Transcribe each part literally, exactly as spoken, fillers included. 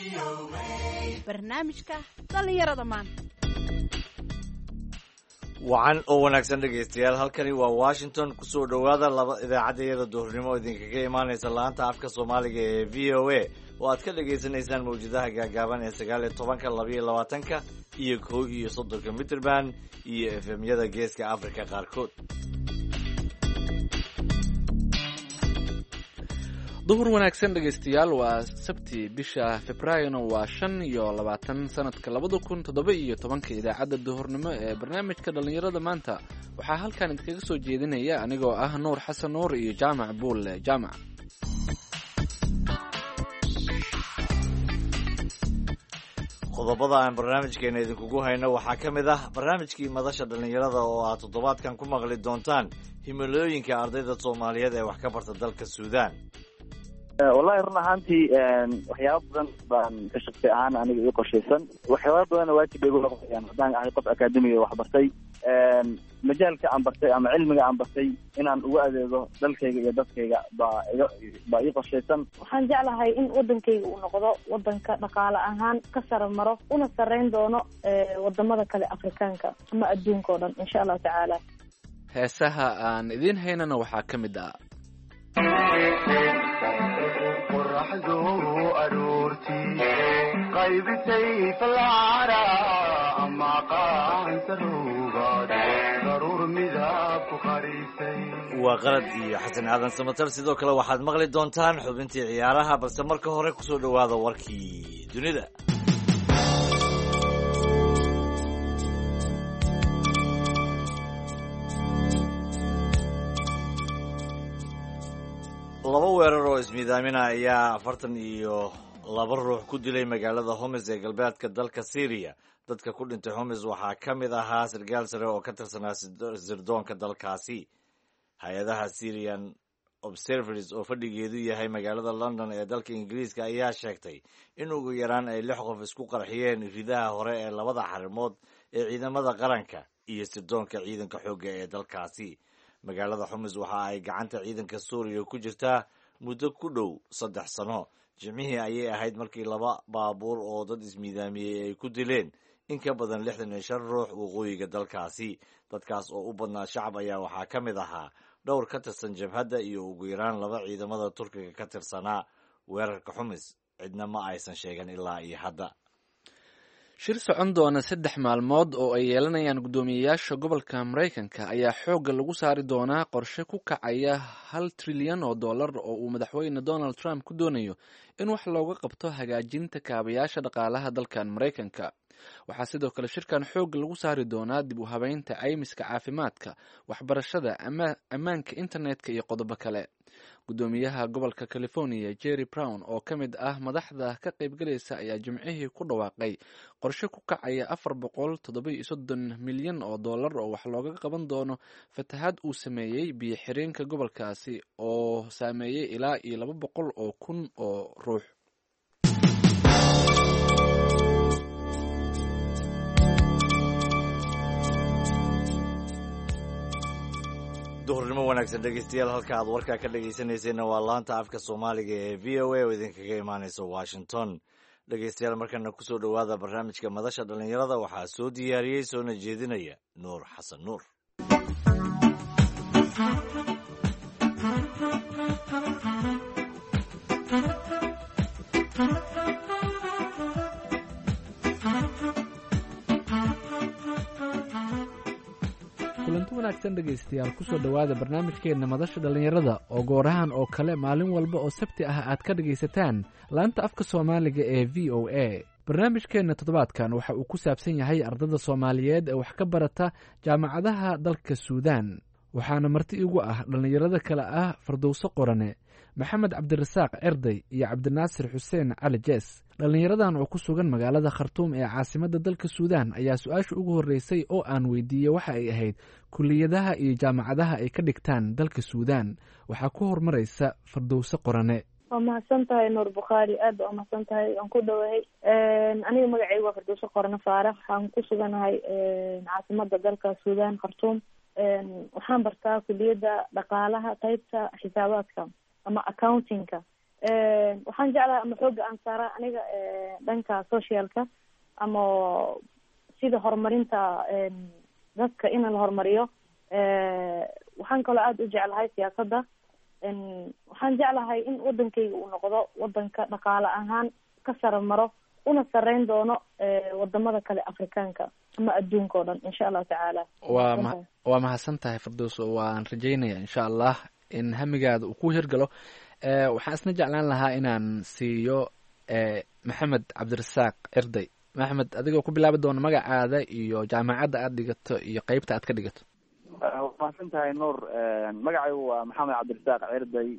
barnaamijka dhalinyarada maanta. wacan oo wanaagsan dhegaystayaal, halkani waa Washington. kusoo dhowaada laba idaacaddayada duhurnimo oo idinkaga imaanaysa laanta afka Soomaaliga ee V O A oo aad ka dhagaysanaysaan mawjadaha gaagaaban ee sagaal iyo tobanka, laba iyo labaatanka iyo kow iyo soddonka mitirban iyo F M-yada geeska Afrika qaarkood. duhur wanaagsan dhegaystayaal, waa sabti bisha Febraayo waa shan iyo labaatan sanadka labada kun toddoba iyo tobanka. idaacadda duhurnimo ee barnaamijka dhalinyarada maanta waxaa halkan idinkaga soo jeedinaya anigoo ah Nuur Xasan Nuur iyo Jaamac Buule Jaamac. qodobada aan barnaamijkeena idinkugu hayno waxaa ka mid ah barnaamijkii madasha dhalinyarada oo aad toddobaadkan ku maqli doontaan himilooyinka ardayda Soomaaliyeed ee wax ka barta dalka Suudaan. wallahi run ahaantii waxyaaba badan baan ka shaqsi ahaan aniga ii qorshaysan. waxyaaba badanna waajib bay igu noqonayaan haddaan ahay qof akaademiga wax bartay. majaalka aan bartay ama cilmiga aan bartay inaan ugu adeego dalkayga iyo dadkayga baa iga baa ii qorshaysan. waxaan jeclahay in wadankayga uu noqdo wadanka dhaqaale ahaan ka sare maro una sarreyn doono wadamada kale Afrikaanka ama adduunka oo dhan insha Allah tacaala. heesaha aan idiin haynana waxaa ka mid ah qorraxdu aroortii qaybitay falcara ama qaansa ruugaad daruur midab ku qarisay. waa qalad iyo xasan aadan samatar. sidoo kale waxaad maqli doontaan xubintii ciyaaraha, balse marka hore kusoo dhowaada warkii dunida. laba weerar oo ismiidaamina ayaa afartan iyo laba ruux ku dilay magaalada Homs ee galbeedka dalka Syria. dadka ku dhintay Homs waxaa ka mid ahaa sargaal sare oo ka tirsanaa sirdoonka dalkaasi. hay-adaha Syrian Observatory oo fadhigeedu yahay magaalada London ee dalka Ingiriiska ayaa sheegtay in ugu yaraan ay lix qof isku qarxiyeen ridaha hore ee labada xarimood ee ciidamada qaranka iyo sirdoonka ciidanka xoogga ee dalkaasi. magaalada Homs waxa ay gacanta ciidanka Suuriya ku jirtaa muddo ku dhow saddex sano. jimcihii ayay ahayd markii laba baabuur oo dad ismiidaamiyey ay ku dileen in ka badan lixdan iyo shan ruux waqooyiga dalkaasi. dadkaas oo u badnaa shacab ayaa waxaa ka mid ahaa dhowr ka tirsan jabhadda iyo ugu yaraan laba ciidamada Turkiga ka tirsanaa. weerarka Homs cidna ma aysan sheegan ilaa iyo hadda. shir socon doona saddex maalmood oo ay yeelanayaan guddoomiyeyaasha gobolka Mareykanka ayaa xoogga lagu saari doonaa qorshe ku kacaya hal trilyan oo dollar oo uu madaxweyne Donald Trump ku doonayo in wax looga qabto hagaajinta kaabayaasha dhaqaalaha dalkan Mareykanka. waxaa sidoo kale shirkan xoogga lagu saari doonaa dib u habeynta caymiska caafimaadka, waxbarashada, ammaanka internetka iyo qodobo kale. guddoomiyaha gobolka California Jerry Brown oo ka mid ah madaxda ka qaybgalaysa ayaa jimcihii ku dhawaaqay qorshe ku kacaya afar boqol toddoba iyo soddon milyan oo dollar oo wax looga qaban doono fatahaad uu sameeyey biyo xireenka gobolkaasi oo saameeyey ilaa iyo laba boqol oo kun oo ruux. duhurnimo wanaagsan dhegaystayaal, halka aad warkaa ka dhagaysanaysayna waa laanta afka Soomaaliga ee V O A oo idinkaga imaanaysa Washington. dhegaystayaal, markana kusoo dhowaada barnaamijka madasha dhalinyarada. waxaa soo diyaariyey soona jeedinaya Nuur Xasan Nuur. kulanti wanaagsan dhegaystayaal, kusoo dhowaada barnaamijkeenna madasha dhallinyarada oo goorahan oo kale maalin walba oo sabti ah aad ka dhegaysataan laanta afka Soomaaliga ee V O A. barnaamijkeenna toddobaadkan waxa uu ku saabsan yahay ardada Soomaaliyeed ee wax ka barata jaamacadaha dalka Suudaan. waxaana marti igu ah dhallinyarada kale ah Fardowso Qorane, Maxamed Cabdirasaaq Cerday iyo Cabdinaasir Xuseen Cali Jees. dhallinyaradan oo ku sugan magaalada Khartoum ee caasimadda dalka Suudaan ayaa su-aasha ugu horreysay oo aan weydiiyey waxa ay ahayd kulliyadaha iyo jaamacadaha ay ka dhigtaan dalka Suudaan. waxaa ku hormaraysa Fardowso Qorane. waa mahadsan tahay Nuur Bukhaari, aad baa mahadsan tahay. aan ku dhawahay aniga magacaygu waa Fardowso Qorane Faarax, waxaan ku suganahay caasimadda dalka Suudaan Khartoum. waxaan bartaa kulliyadda dhaqaalaha qaybta xisaabaadka ama accountingka. waxaan jeclahay ama xooga aan saara aniga dhanka socialka ama sida horumarinta dadka in la horumariyo. waxaan kaloo aada u jeclahay siyaasadda. waxaan jeclahay in wadankayga uu noqdo wadanka dhaqaale ahaan ka sara maro una sareyn doono wadamada kale afrikaanka ama adduunka oo dhan insha allahu tacaala. waa ma waa mahadsan tahay Firdawso, waan rajeynaya insha allah in hamigaada uu ku hirgalo. waxaan isna jeclaan lahaa inaan siiyo maxamed cabdirasaaq Cirday. maxamed, adigoo ku bilaabi doona magacaada iyo jaamacadda aad dhigato iyo qeybta aad ka dhigato. waa mahadsan tahay nuur. magacaygu waa maxamed cabdirasaaq Cirday,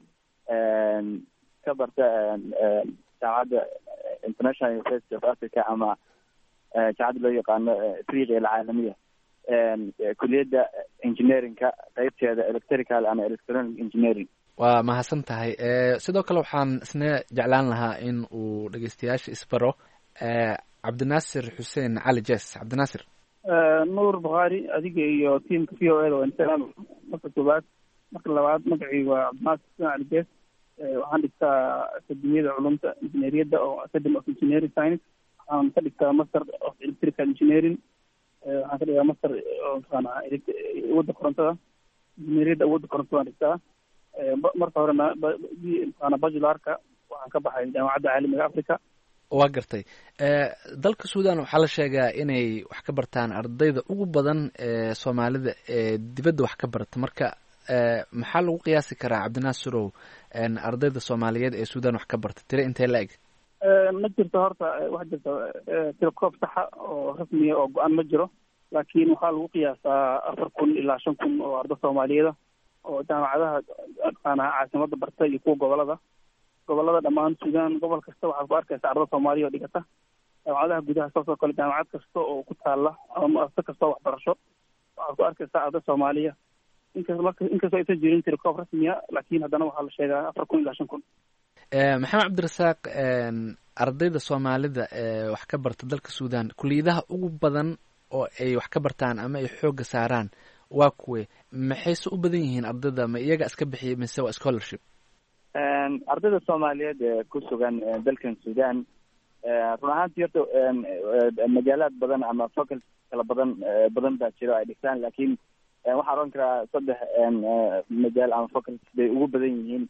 ka barta jaamacadda international university of africa ama jaamacadda loo yaqaano afriqiya alcaalamiya, kuliyadda engineerinka qeybteeda electrical ama electronic engineering. waa mahadsan tahay. sidoo kale waxaan isna jeclaan lahaa in uu dhegeystayaasha isbaro cabdinaasir xuseen cali jes. cabdinaasir. nuur bukhaari, adiga iyo tiamka v o eda waa insalaam. marka koowaad. marka labaad, magacayga waa cabdinaasir xuseen cali jes. waxaan dhigtaa akademiyada culumta injineeriyadda oo academy of engineering science. waxaan ka dhigtaa master of electrical engineering. waxaan ka dhigaa master oo mataqaana awoodda korontada, injineeriyadda awoodda korontada waan dhigtaa. marka horena mataqaana bajularka waxaan ka baxay jaamacadda caalamiga africa. waa gartay. dalka suudan waxaa la sheegaa inay wax ka bartaan ardayda ugu badan ee soomaalida ee dibadda wax ka barata. marka maxaa lagu qiyaasi karaa cabdinaasirow ardayda soomaaliyeed ee suudan wax ka barta tiro intee la eg? ma jirto horta wax jirta tiro koob saxa oo rasmiya oo go-aan ma jiro, laakiin waxaa lagu qiyaasaa afar kun ilaa shan kun oo arday soomaaliyeeda oo jaamacadaha mataqaana caasimada barta iyo kuwa gobolada gobolada dhammaan suudan. gobol kasta waxaad ku arkaysa arday soomaaliya oo dhigata jaamacadaha gudaha. saasoo kale jaamacad kasta oo ku taala ama muasasa kasta oo waxbarasho waxaad ku arkaysaa arday soomaaliya. inkas marka inkastoo aysan jirin tiro koob rasmiya, laakiin haddana waxaa la sheegaa afar kun ilaa shan kun. maxamed cabdirasaaq, ardayda soomaalida ee wax ka barta dalka suudan kuliyadaha ugu badan oo ay wax ka bartaan ama ay xooga saaraan waa kuwe? maxayse u badan yihiin ardayda? ma iyaga iska bixiya mise waa scholarship? ardayda soomaaliyeed ee ku sugan dalkan suudan run ahaantii horta magaalaad badan ama focal kala badan badan baa jiro ay dhigtaan, laakiin waxaa oran karaa saddex magaal ama focal bay ugu badan yihiin.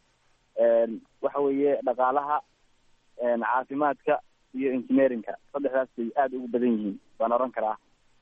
waxa weeye dhaqaalaha, caafimaadka iyo engineerinka. saddexdaas bay aada ugu badan yihiin baan oran karaa.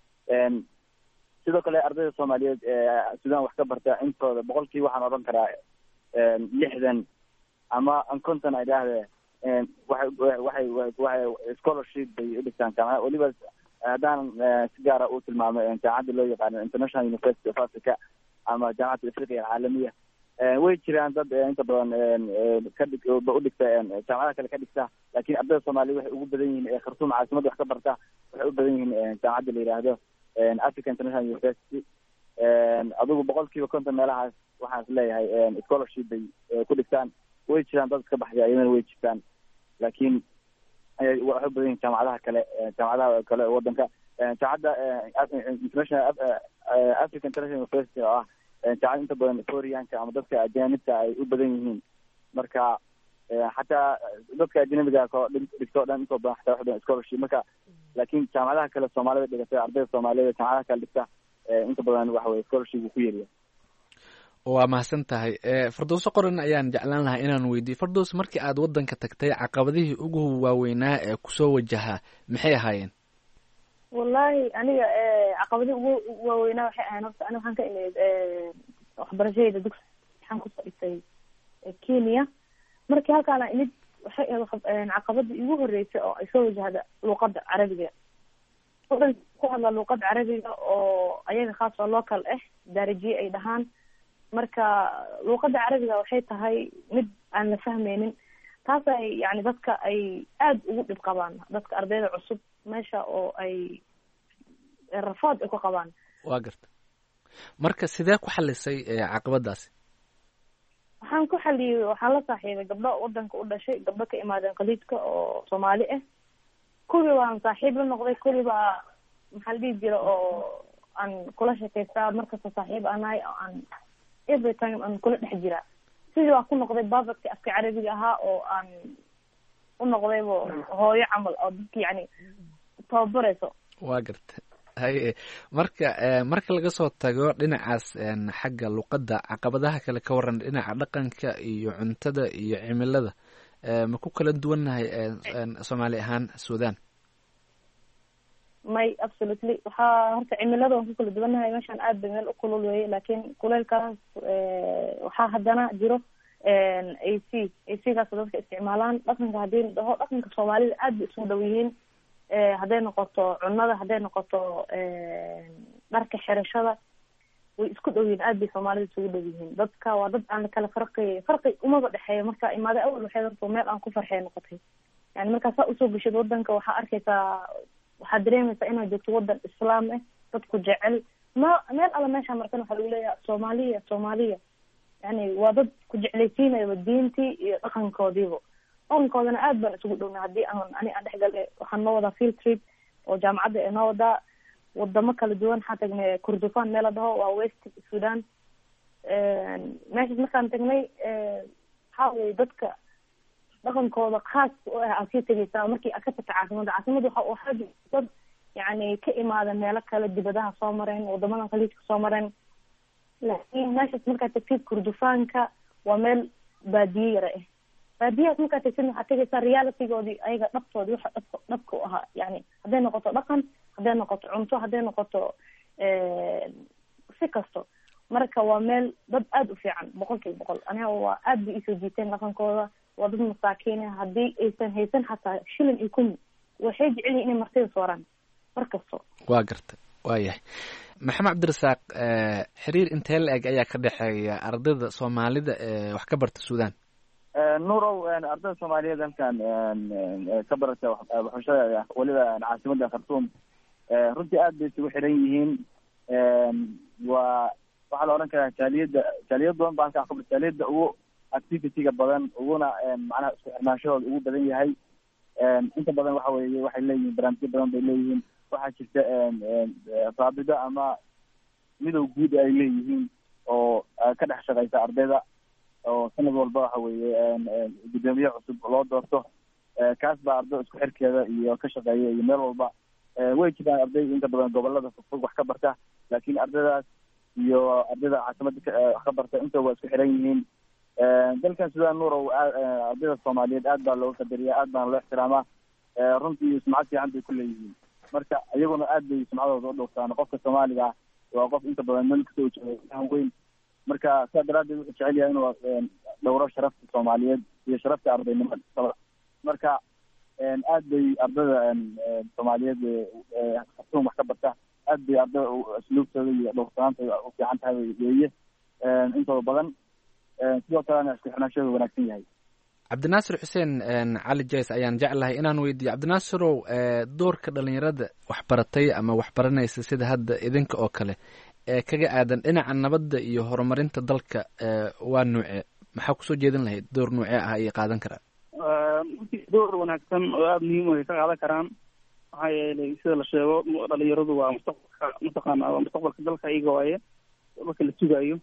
sidoo kale ardayda soomaaliyeed ee suudan wax ka barta intooda boqolkii waxaan oran karaa lixdan ama konton ay dhaahdee waxay waxay waxay scholarship bay u dhigtaan jaamacada. weliba haddaan si gaara u tilmaamo jaamacadda loo yaqaano international university of africa ama jaamacadda afriqiya alcaalamiya. way jiraan dad inta badan kadhig u dhigta jaamacadaha kale ka dhigta, laakiin ardayda soomaaliya waxay ugu badan yihiin ee khartuum caasimadda wax ka barta waxay u badan yihiin jaamacadda la yidhaahdo africa international university. adigu boqol kiiba konton meelahaas waxaan is leeyahay scholarship bay ku dhigtaan. way jiraan dad iska baxday ayadana way jirtaan, laakiin waxay u badan yihiin jaamacadaha kale jaamacadaha kale wadanka. jaamacadda international africa international university oo ah jaamacad inta badan foreign-ka ama dadka ajaanibta ay u badan yihiin. marka xataa dadka ajnabiga ko dhigto dhan intoo badan xataa waxay scholarship. marka laakiin jaamacadaha kale soomaalida dhigata ardayda soomaaliyeed jaamacadaha kale dhigta inta badan waxa weye scholarship uu ku yeeriya. waa mahadsan tahay. Firdawso qoran ayaan jeclaan lahaa inaan weydiiyo. Firdawso, markii aad wadanka tagtay caqabadihii ugu waaweynaa ee kusoo wajahaa maxay ahaayeen? wallahi aniga caqabadii ugu waaweynaa waxay ahayn horta aniga waxaan ka imid waxbarashadayda dugsi waxaan kusoo dhigtay Kenya. markii halkaana imid waxay ahayd caqabadii igu horeysay oo ay soo wajahda luuqadda carabiga. wadan ku hadla luuqadda carabiga oo ayaga khaas oo local ah darajiye ay dhahaan. marka luuqadda carabiga waxay tahay mid aan la fahmaynin. taas ay yani dadka ay aada ugu dhib qabaan, dadka ardayda cusub meesha oo ay rafaad ay ku qabaan. waa garta. marka sidee ku xalisay caqabadaasi? waxaan ku xaliyey, waxaan la saaxiibay gabdho wadanka u dhashay, gabdho ka imaadeen khaliijka oo soomaali ah. kuwii waan saaxiib la noqday, kuwii baa maxaa la dhihi jira oo aan kula sheekaystaa markasta saaxiib anahay oo aan every time aan kula dhex jiraa. sidii baa ku noqday baabadkii afka carabiga ahaa oo aan u noqdayba hooyo camal oo dadki yani tababarayso. waa garta haye marka marka laga soo tago dhinacaas xagga luqadda, caqabadaha kale ka waran dhinaca dhaqanka iyo cuntada iyo cimilada, ma ku kala duwannahay soomaali ahaan sudan? may absolutely waxaa horta cimilada waan ku kala duwannahay. meeshaan aad bay meel u kulul weeye, laakiin kuleylkaas waxaa haddana jiro a c a c kaas dadka isticmaalaan. dhaqanka haddii dhaho dhaqanka soomaalida aad bay isugu dhow yihiin, hadday noqoto cunada, hadday noqoto dharka xirashada, way isku dhow yihiin, aad bay soomaalida isugu dhow yihiin. dadka waa dad aan kala farqi farqi umaba dhexeeyo. marka imaada awal waxay horta meel aan ku farxey noqotay, yani markaa saa usoo geshid wadanka waxaa arkaysaa, waxaad dareemaysaa inaad joogto wadan islaam ah, dadku jecel ma meel alla meeshaa markan waxaa lagu leeyaha soomaaliya soomaaliya, yani waa dad ku jeclaysiinayaba diintii iyo dhaqankoodiiba. dhaqankoodana aad baan isugu dhowna. haddii aan ani aan dhexgale waxaan noo wadaa field trip oo jaamacadda ee noo wadaa wadamo kala duwan. waxaan tagnay kurdufan meel la dhaho, waa west sudan. meeshaas markaan tagnay waxaa weye dadka dhaqankooda khaas u ah aad sii tegeysaa markii aad ka tagta caasimada. caasimada waxa waxaa dad yani ka imaada meelo kale, dibadaha soo mareen, wadamada khaliijka soo mareen. laakiin meeshaas markaad tagtid kurdufaanka waa meel baadiye yara ah. baadiyahaas markaad tagtid waxaad tegeysaa realitygoodii, ayaga dhabtoodii waxa dhabka dhabka u ahaa, yani hadday noqoto dhaqan, hadday noqoto cunto, hadday noqoto si kasto. marka waa meel dad aada u fiican boqol kiiba boqol. aniga waa aad bay iisoo jiiteen dhaqankooda. waa dad masaakiina, haddii aysan haysan xataa shilin iyo kun waxay jecel yihin inay martida sooraan mar kasto. waa garta waa yahay. maxamed cabdirasaaq, xiriir intee la eg ayaa ka dhexeeya ardayda soomaalida ee wax ka barta sudan? nuurow ardayda soomaaliyeed halkan ka barata waxbarashada weliba caasimada khartuum runtii aad bay isugu xiran yihiin. waa waxaa la odhan karaa jaaliyada jaaliyad badan baa halkaa kabarta, jaaliyada ugu activity-ga badan, uguna macnaha isku xirnaanshahooda ugu badan yahay. inta badan waxa weeye waxay leeyihiin barnaamijyo badan bay leeyihiin. waxaa jirta raabida ama midow guud ay leeyihiin oo ka dhex shaqeysa ardayda, oo sanad walba waxa weeye gudoomiye cusub loo doorto. kaas baa arday isku xirkeeda iyo ka shaqeeya iyo meel walba. way jiraan arday inta badan gobolada fogfog wax ka barta, laakiin ardaydaas iyo ardayda caasimada wax ka barta inta waa isku xiran yihiin. dalkan sudan nuurow ardayda soomaaliyeed aad baa looga qadariya, aad baana loo ixtiraamaa. runtii sumcad fiican bay ku leeyihiin. marka iyaguna aad bay sumcadooda u dhowrtaan. qofka soomaaliga ah waa qof inta badan meel kasta u jooga weyn. marka saa daraadeed wuxuu jecel yahay inuu dhowro sharafta soomaaliyeed iyo sharafta ardaynimada. marka aad bay ardayda soomaaliyeed khartuum wax ka barta, aad bay ardayda asluubtooda iyo dhowrsanaanta u fiican tahay weeye intooda badan. sidoo kalena isku xirnaanshahooda wanaagsan yahay. cabdinaasir xuseen cali jays ayaan jeclahay inaan weydiiyo. cabdinaasirow, doorka dhalinyarada waxbaratay ama waxbaranaysa sida hadda idinka oo kale ee kaga aadan dhinaca nabadda iyo horumarinta dalka waa nuuce? maxaa kusoo jeedin lahayd? door nuucee ah ayay qaadan karaan? door wanaagsan oo aada muhiim ay ka qaadan karaan. maxaa yeelay sida la sheego dhalinyaradu waa mustaqbalka mataqaana waa mustaqbalka dalka iyaga waaye marka la sugaayo.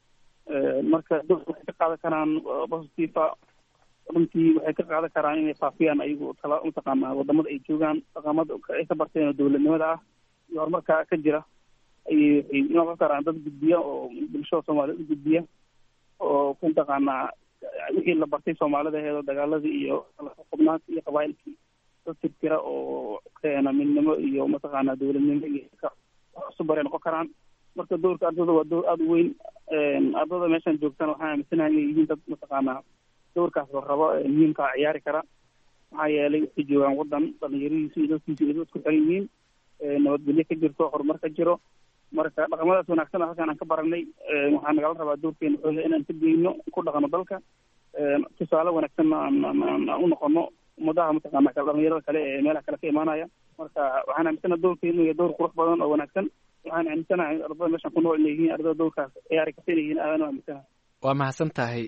marka door waxay ka qaadan karaan positiva. runtii waxay ka qaadan karaan inay faafiyaan ayagu tala mataqaana wadamada ay joogaan, dhaqamada ay ka barteen oo dowladnimada ah iyo horumarka ka jira ayay waxay noqon karaan dad gudbiya oo bulshada soomaaliyed u gudbiya oo ku mataqaanaa wixii la bartay soomaalida heedo dagaaladii iyo xubnaanka iyo qabaayilkii dad tirtira oo keena midnimo iyo mataqaanaa dowladnimo iyo cusub baray noqon karaan. marka doorka ardayda waa door aada u weyn. ardayda meeshaan joogtaan waxaan aaminsanahay inay yihiin dad mataqaanaa doorkaas la rabo muhiimkaa ciyaari kara. maxaa yeelay waxay joogaan wadan dhalinyaradiisu iyo dadkiisu iyo isku xiran yihiin, nabadgelyo ka jirto, horumar ka jiro. marka dhaqamadaas wanaagsan halkaan aan ka baranay waxaa nagala rabaa doorkeena xooga inaan ka geyno ku dhaqano dalka. tusaale wanaagsanna aan u noqono ummadaha mataqaana kale dhalinyarada kale ee meelaha kale ka imaanaya. marka waxaan aaminsanaha doorkeena inuu yahay door qurux badan oo wanaagsan. waxaan aaminsanahay ardada meeshaan ku nool inay yihiin ardada doorkaas ciyaari karta inay yihiin aadaan u aaminsanahay. waa mahadsan tahay.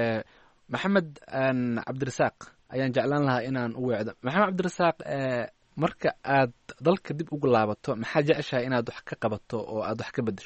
maxamed cabdirasaaq ayaan jeclaan lahaa inaan u weecdo. maxamed cabdirasaaq, marka aad dalka dib ugu laabato maxaa jeceshahay inaad wax ka qabato oo aad wax ka bedesho?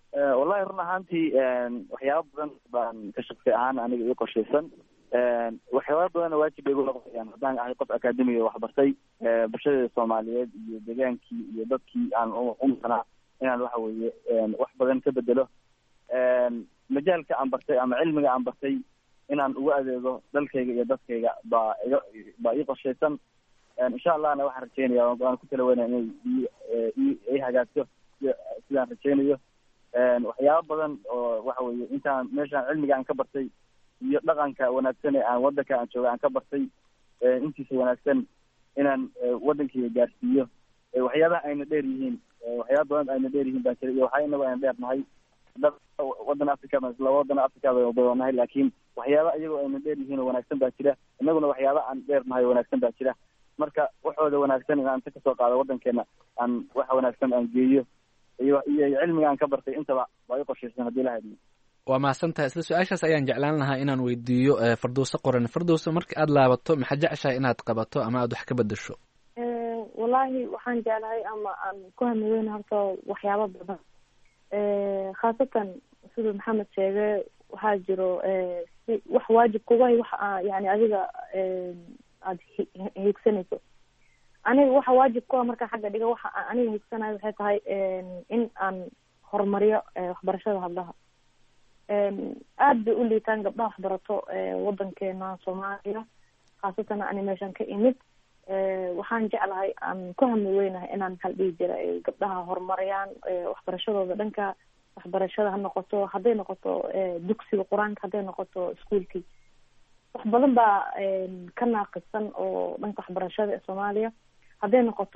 wallahi run ahaantii waxyaaba badan baan ka shaqsi ahaan aniga ii qorshaysan waxyaaba badanna waajib bay igu noqonayaan haddaan ahay qof akademiga waxbartay bulshadeeda soomaaliyeed iyo degaankii iyo dadkii aan umaqanaa inaan waxa weeye wax badan ka bedelo majaalka aan bartay ama cilmiga aan bartay inaan ugu adeego dalkayga iyo dadkayga baa iga baa ii qorshaysan insha allahna waxaan rajeynaya waan ku tala weynaya inay i hagaagto sidaan rajeynayo waxyaaba badan oo waxa weeye intaan meeshaan cilmiga aan ka bartay iyo dhaqanka wanaagsan ee aan wadanka aan jooga aan ka bartay intiisa wanaagsan inaan wadankayga gaarsiiyo waxyaabaha ayna dheer yihiin waxyaaba badan ayna dheer yihiin baa jira iyo waxaa inagu ayna dheer nahay wadan africa laba wadan africa bay nahay laakiin waxyaaba iyagoo ayna dheer yihiin oo wanaagsan baa jira inaguna waxyaaba aan dheer nahay wanaagsan baa jira marka waxooda wanaagsan inaan inta kasoo qaado wadankeena aan wax wanaagsan aan geeyo iyo iyo cilmiga aan ka bartay intaba waa i qorshaysan haddii la hadliyo waa mahadsan tahay isla su-aashaas ayaan jeclaan lahaa inaan weydiiyo Firdowso Qoran. Firdowso, marka aad laabato maxaa jeceshahay inaad qabato ama aad wax ka bedesho? wallaahi waxaan jeclahay ama aan ku hamiweyna horta waxyaaba badan khaasatan siduu maxamed sheegay waxaa jiro si wax waajib kuga wax yani adiga aada hiigsanayso. aniga waxa waajib ku ah markaan xagga dhiga waxa aniga hiigsanayo waxay tahay in aan horumariyo waxbarashada hablaha. aad bay u liitaan gabdhaha waxbarato wadankeena Soomaaliya, khaasatan ani meeshan ka imid. waxaan jeclahay aan ku hamiweynahay inaan maxaa dhihi jira gabdhaha horumariyaan waxbarashadooda dhanka waxbarashada ha noqoto hadday noqoto dugsiga qur-aanka hadday noqoto iskuolkii wax badan baa ka naaqisan oo dhanka waxbarashada ee Soomaaliya hadday noqoto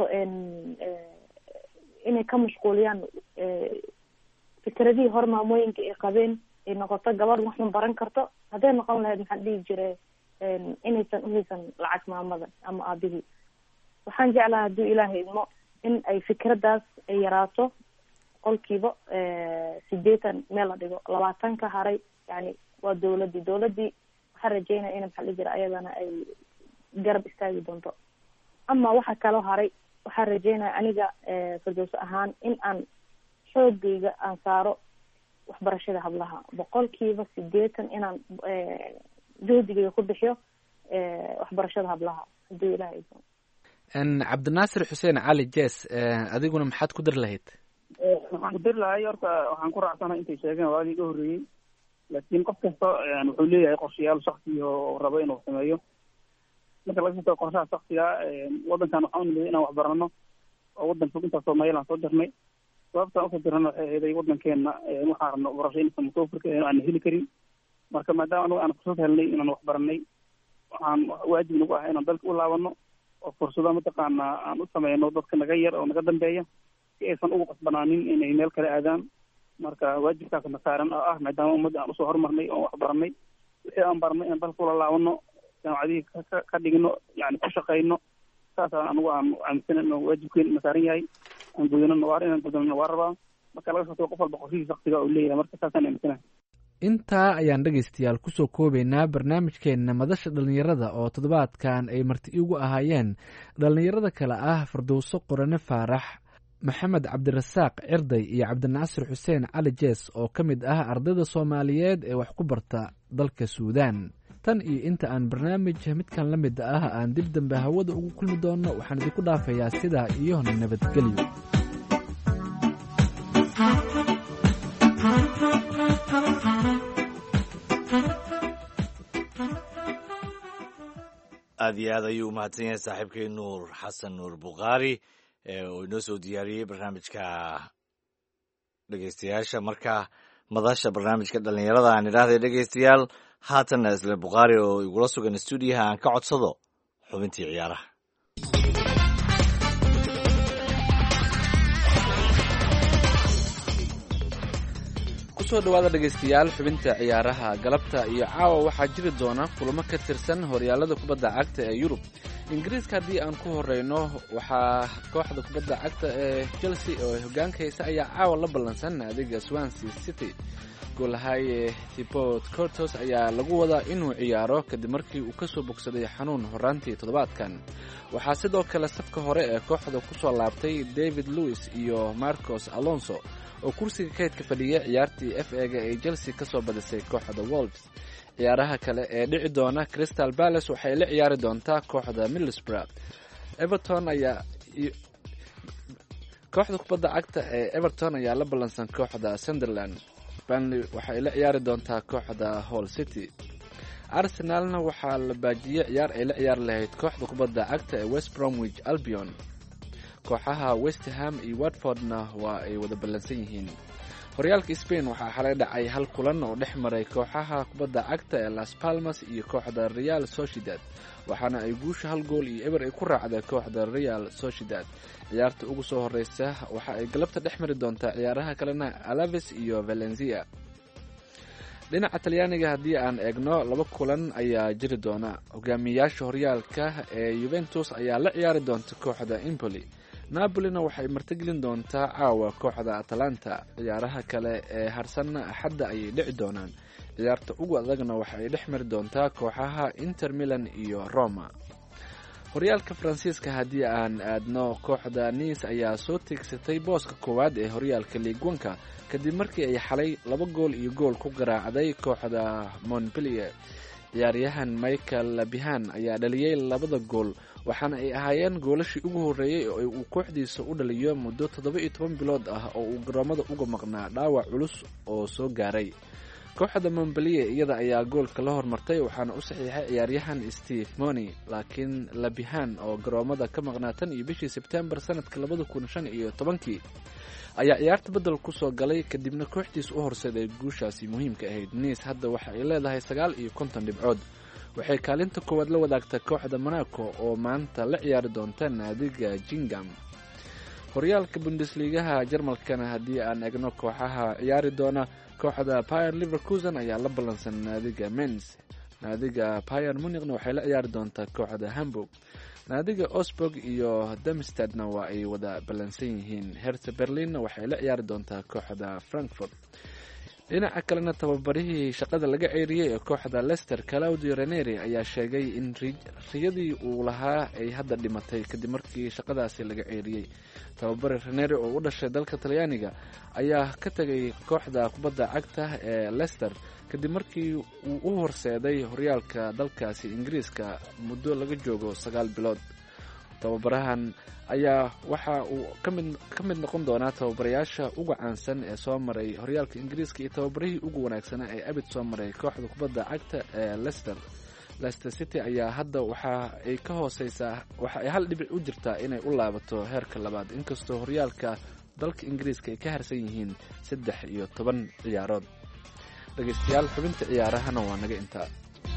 inay ka mashquuliyaan fikradihii hor maamooyinka ay qabeen ay noqoto gabadh waxun baran karto hadday noqon lahayd maxaa dhihi jira inaysan uhaysan lacag maamada ama aabihii. waxaan jeclahay hadduu ilaahay idmo in ay fikradaas ay yaraato qolkiiba sideetan meel la dhigo labaatan ka haray yani waa dawladii dawladii waxaan rajeynaya ina maxaa dhihi jira ayadana ay garab istaagi doonto. ama waxa kaloo haray waxaan rajeynaya aniga Firdowso ahaan in aan xoogayga aan saaro waxbarashada hablaha boqolkiiba sideetan inaan juhdigayga ku bixiyo waxbarashada hablaha haddii ilaahay idmo. Cabdinaasir Xuseen Cali Jees, adiguna maxaad ku dir lahayd? waxaan ku dir lahay horta waxaan ku raacsanahay intay sheegeen waa iga horreeyey, laakiin qof kasta wuxuu leeyahay qorshayaal shaksi oo rabo inuu sameeyo. marka laga soo qorshaha shaksiga wadankan waxaan leeyahay inaan wax barano oo wadan fog inta Soomaaliya aan soo dirnay sababta ugu dirano waxay ahayd wadankeena waxaan rabno barasho in Soomaaliya aan heli karin. marka maadaama anagu aan fursad helnay inaan wax baranay waxaan waajib nagu ah inaan dalka u laabano oo fursado mataqaana aan u sameyno dadka naga yar oo naga dambeeya si aysan ugu qasbanaanin inay meel kale aadaan. marka waajibkaas na saaran oo ah maadaama ummadda aan usoo horumarnay oo wax baranay wixii aan baranay inaan dalka ula laabano jaamacadihii ka dhigno yani ku shaqeyno saasaan anigu aan aaminsan inuu waajibkeen na saaran yahay aan gudano waa inaan gudano waa rabaa. marka laga soo qof walba qorshihiisa shaksiga uu leeyahay marka saasaan aaminsanahay. intaa ayaan dhegaystayaal kusoo koobaynaa barnaamijkeenna madasha dhallinyarada oo toddobaadkan ay marti igu ahaayeen dhallinyarada kale ah Firdowso Qorane Faarax, Maxamed Cabdirasaaq Cirday iyo Cabdinaasir Xuseen Cali Jees oo ka mid ah ardayda Soomaaliyeed ee wax ku barta dalka Suudaan. tan iyo inta aan barnaamij midkan la mid ah aan dib dambe hawada ugu kulmi doono waxaan idinku dhaafayaa sidaa iyo nabadgelyo. aad iyo aad ayuu umahadsan yahay saaxiibkay nuur xasan nuur bukhaari oo inoo soo diyaariyey barnaamijka dhegeystayaasha. marka madasha barnaamijka dhalinyarada aan idhaahday dhegeystayaal haatanna isla bukhaari oo igula sugan stuudiyaha aan ka codsado xubintii ciyaaraha. kusoo dhawaada dhegaystayaal xubinta ciyaaraha galabta iyo caawa waxaa jiri doona kulamo ka tirsan horyaalada kubadda cagta ee Yurub. Ingiriiska haddii aan ku horeyno waxaa kooxda kubadda cagta ee Chelsea oo hogaankaysa ayaa caawa la ballansan naadiga Swansea City. goolahaye Thibaut Courtois ayaa lagu wadaa inuu ciyaaro kadib markii uu ka soo bogsaday xanuun horaantii toddobaadkan. waxaa sidoo kale safka hore ee kooxda ku soo laabtay David Luiz iyo Marcos Alonso oo kursiga kaydka fadhiya ciyaartii f ega ay chelsea kasoo badisay kooxda wolves. ciyaaraha kale ee dhici doona crystal palace waxay la ciyaari doontaa kooxda middlesbrough. everton ayaa kooxda kubadda cagta ee everton ayaa la ballansan kooxda sunderland. burnley waxay la ciyaari doontaa kooxda hall city. arsenalna waxaa la baajiyey ciyaar ay la ciyaari lahayd kooxda kubadda cagta ee west bromwich albion. kooxaha westham iyo watfordna waa ay wada ballansan yihiin. horyaalka spain waxaa xalay dhacay hal kulan oo dhex maray kooxaha kubadda cagta ee las palmas iyo kooxda real sociedad, waxaana ay guusha hal gool iyo eber ay ku raacday kooxda real sociedad. ciyaarta ugu soo horeysa waxa ay galabta dhex mari doontaa ciyaaraha kalena alaves iyo valencia. dhinaca talyaaniga haddii aan eegno laba kulan ayaa jiri doona. hogaamiyayaasha horyaalka ee juventus ayaa la ciyaari doonta kooxda empoli. napolina waxay martigelin doontaa caawa kooxda atalanta. ciyaaraha kale ee harsanna axadda ayay dhici doonaan. ciyaarta ugu adagna waxa ay dhex mari doontaa kooxaha inter milan iyo roma. horyaalka faransiiska haddii aan aadno, kooxda nice ayaa soo tiigsatay booska koowaad ee horyaalka liigwanka kadib markii ay xalay laba gool iyo gool ku garaacday kooxda montpellier. ciyaaryahan michael labihan ayaa dhaliyey labada gool, waxaana ay ahaayeen goolashii ugu horreeyey oo uu kooxdiisa u dhaliyo muddo toddoba iyo toban bilood ah oo uu garoomada uga maqnaa dhaawac culus oo soo gaaray. kooxda montpellier iyada ayaa goolka la hormartay, waxaana u saxiixay ciyaaryahan steve moni, laakiin labihan oo garoomada ka maqnaa tan iyo bishii sebtembar sanadka labada kun shan iyo tobankii ayaa ciyaarta bedel kusoo galay, kadibna kooxdiisa u horseeday guushaasi muhiimka ahayd. nice hadda waxa ay leedahay sagaal iyo konton dhibcood. waxay kaalinta koowaad la wadaagta kooxda monaco oo maanta la ciyaari doonta naadiga jingam. horyaalka bundesligaha jarmalkana haddii aan eegno, kooxaha ciyaari doona kooxda Bayer Leverkusen ayaa la ballansan naadiga Mainz. naadiga Bayern Munichna waxay la ciyaari doontaa kooxda Hamburg. naadiga Augsburg iyo Darmstadtna waa ay wada ballansan yihiin. Hertha Berlinna waxay la ciyaari doontaa kooxda Frankfurt. dhinaca kalena tababarihii shaqada laga ceyriyey ee kooxda Leicester Claudio Ranieri ayaa sheegay in riyadii uu lahaa ay hadda dhimatay kadib markii shaqadaasi laga ceyriyey. tababare Ranieri oo u dhashay dalka Talyaaniga ayaa ka tegay kooxda kubadda cagta ee Leicester kadib markii uu u horseeday horyaalka dalkaasi Ingiriiska muddo laga joogo sagaal bilood. tababarahan ayaa waxa uu kamid ka mid noqon doonaa tababarayaasha ugu caansan ee soo maray horyaalka Ingiriiska iyo tababarihii ugu wanaagsanaa ee abid soo maray kooxda kubadda cagta ee Leicester. Leicester City ayaa hadda waxa ay ka hooseysaa waxa ay hal dhibic u jirtaa inay u laabato heerka labaad, inkastoo horyaalka dalka Ingiriiska ay ka harsan yihiin saddex iyo toban ciyaarood. dhageystayaal, xubinta ciyaarahana waa naga intaa.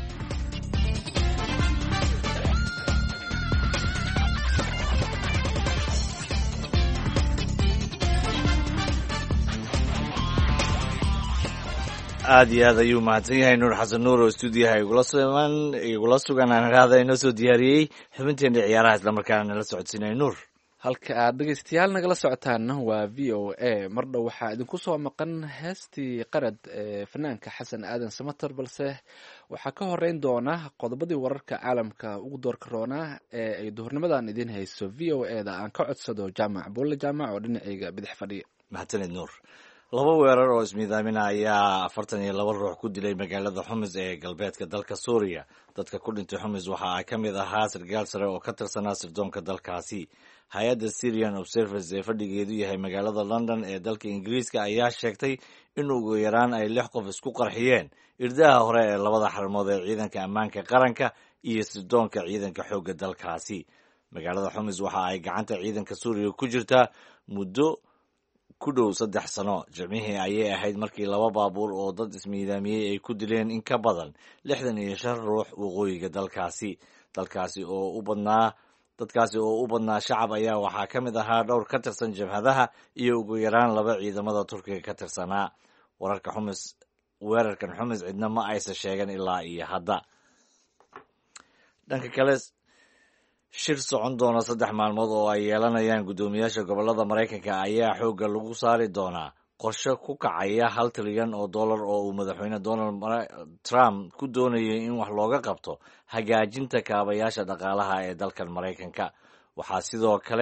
aad iyo aad ayuu mahadsan yahay nuur xasan nuur oo stuudiyaha igula sugan igula sugan aan raada inoo soo diyaariyey xubinteena ciyaaraha islamarkaana nala socodsiinay nuur. halka aad dhegeystayaal nagala socotaan waa v o a. mar dhow waxaa idinku soo maqan heestii qarad ee fanaanka xasan aadan samater, balse waxaa ka horeyn doona qodobadii wararka caalamka ugu doorka roonaa ee ay duhurnimadan idiin hayso v o e da. aan ka codsado jaamac buulle jaamac oo dhinacayga bidix fadhiya. mahadsanid nuur. laba weerar oo ismiidaamina ayaa afartan iyo laba ruux ku dilay magaalada xumis ee galbeedka dalka suuriya. dadka ku dhintay xumis waxa ay ka mid ahaa sargaal sare oo ka tirsanaa sirdoonka dalkaasi. hay-adda syrian observers ee fadhigeedu yahay magaalada london ee dalka ingiriiska ayaa sheegtay in ugu yaraan ay lix qof isku qarxiyeen irdaha hore ee labada xarmood ee ciidanka ammaanka qaranka iyo sirdoonka ciidanka xoogga dalkaasi. magaalada xumis waxa ay gacanta ciidanka suuriya ku jirtaa muddo ku dhow saddex sano. jimcihii ayay ahayd markii laba baabuur oo dad ismiidaamiyey ay ku dileen in ka badan lixdan iyo shan ruux waqooyiga dalkaasi. dalkaasi oo u badnaa dadkaasi oo u badnaa shacab ayaa waxaa ka mid ahaa dhowr ka tirsan jabhadaha iyo ugu yaraan laba ciidamada turkiga ka tirsanaa. wararka xumis weerarkan xumis cidna ma aysan sheegan ilaa iyo hadda. dhanka kale, shir socon doona saddex maalmood oo ay yeelanayaan guddoomiyaasha gobolada maraykanka ayaa xoogga lagu saari doonaa qorshe ku kacaya hal trilyan oo dollar oo uu madaxweyne donald trump ku doonayay in wax looga qabto hagaajinta kaabayaasha dhaqaalaha ee dalkan maraykanka. waxaa sidoo kale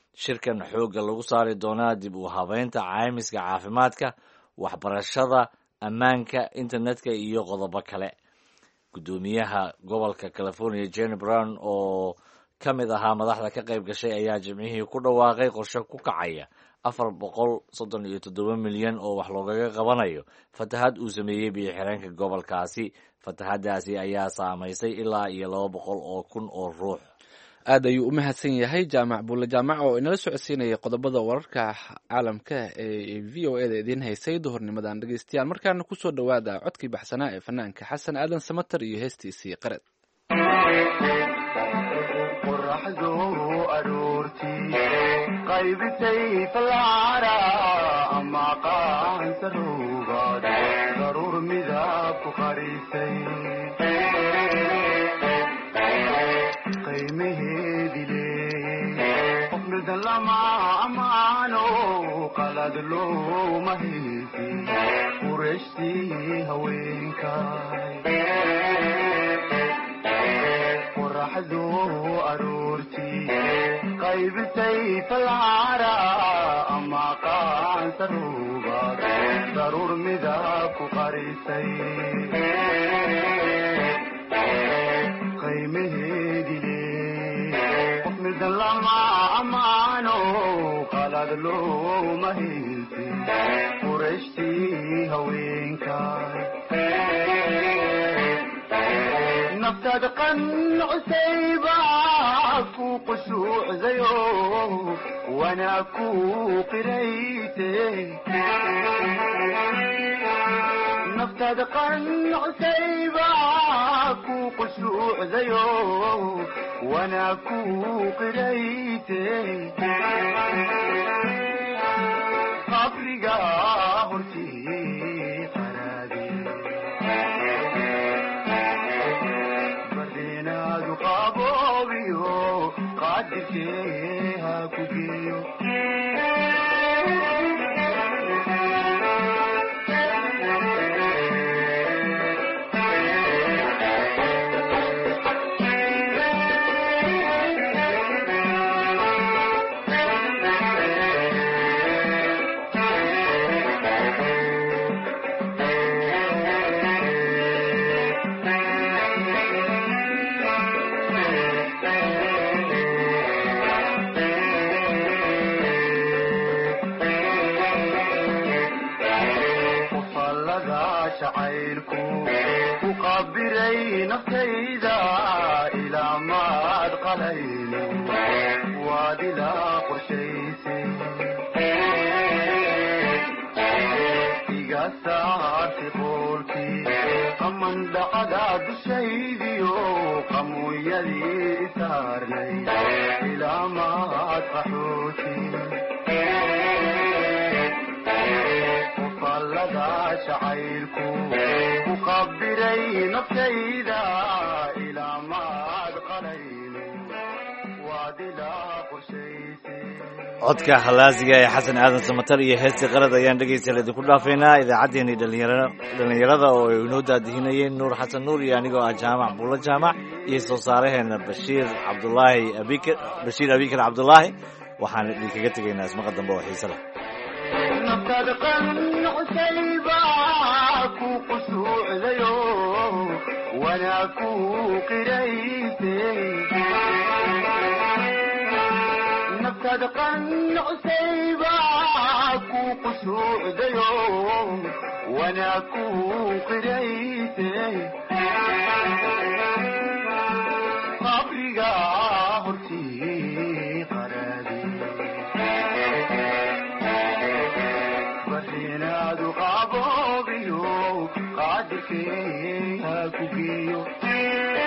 shirkan xoogga lagu saari doonaa dib u habeynta caymiska caafimaadka, waxbarashada, ammaanka internetka iyo qodobo kale. guddoomiyaha gobolka california jenny brown oo ka mid ahaa madaxda ka qayb gashay ayaa jimcihii ku dhawaaqay qorshe ku kacaya afar boqol soddon iyo toddoba milyan oo wax loogaga qabanayo fatahaad uu sameeyey biyo-xireenka gobolkaasi. fatahaadaasi ayaa saamaysay ilaa iyo laba boqol oo kun oo ruux. aad ayuu u mahadsan yahay jaamac buulle jaamac oo inala socodsiinayay qodobada wararka caalamka ee v o eda idiin haysay duhurnimadan. dhegeystayaal markaana kusoo dhowaada codkii baxsanaa ee fanaanka xasan aadan samatar iyo heestiisii qared. qoraxdu aroortii qaybisay falcara ama qaansa roogaad daruur midab ku qarisay qiimaheedi leey qof midan lama amaano qalad looma haysin qurashtii haweenkay qoraxdu aroortii qaybisay falcara ama qaansa roogaad daruur midab ku qarisay qiimaheedi leey qof midan lama amaano qalad looma haysin qurashtii haweenkay naftaada qancusayba ku qushuucdayo wana ku qirayte naftaada qancusayba ku qushuucdayo wana ku qirayte qabriga hortii qaraade bardeenaadu qaboobiyo qadirkee ha ku geeyo naftayda ilaa maad qalayno waad ilaa qorshaysay iga saartay qoolkii qaman dhacda dushaydiyo qamuuyadii isaarnay ilaa maad qaxooti qofallada jacaylku ku qabiray naftayda ilaa maad qalayno waad ilaa qorshaysay. codka halaasiga ee xasan aadan samatar iyo heestii qarad ayaan dhegaystayaal idinku dhaafaynaa idaacaddeenii dhallinyarada oo ay inoo daadihinayeen nuur xasan nuur iyo anigoo ah jaamac buulo jaamac iyo soo saaraheena bashiir cabdulaahi abikar bashiir abikar cabdulaahi waxaan idinkaga tegaynaa ismaqa dambe oo xiise leh. naftaada qancusayba ku qushuucdayo wana ku qiraysay naftaada qancusayba ku qushuucdayo wana ku qiraysay qabriga hortii qaraade barinaadu qaboobiyo qadirkee ha ku geeyo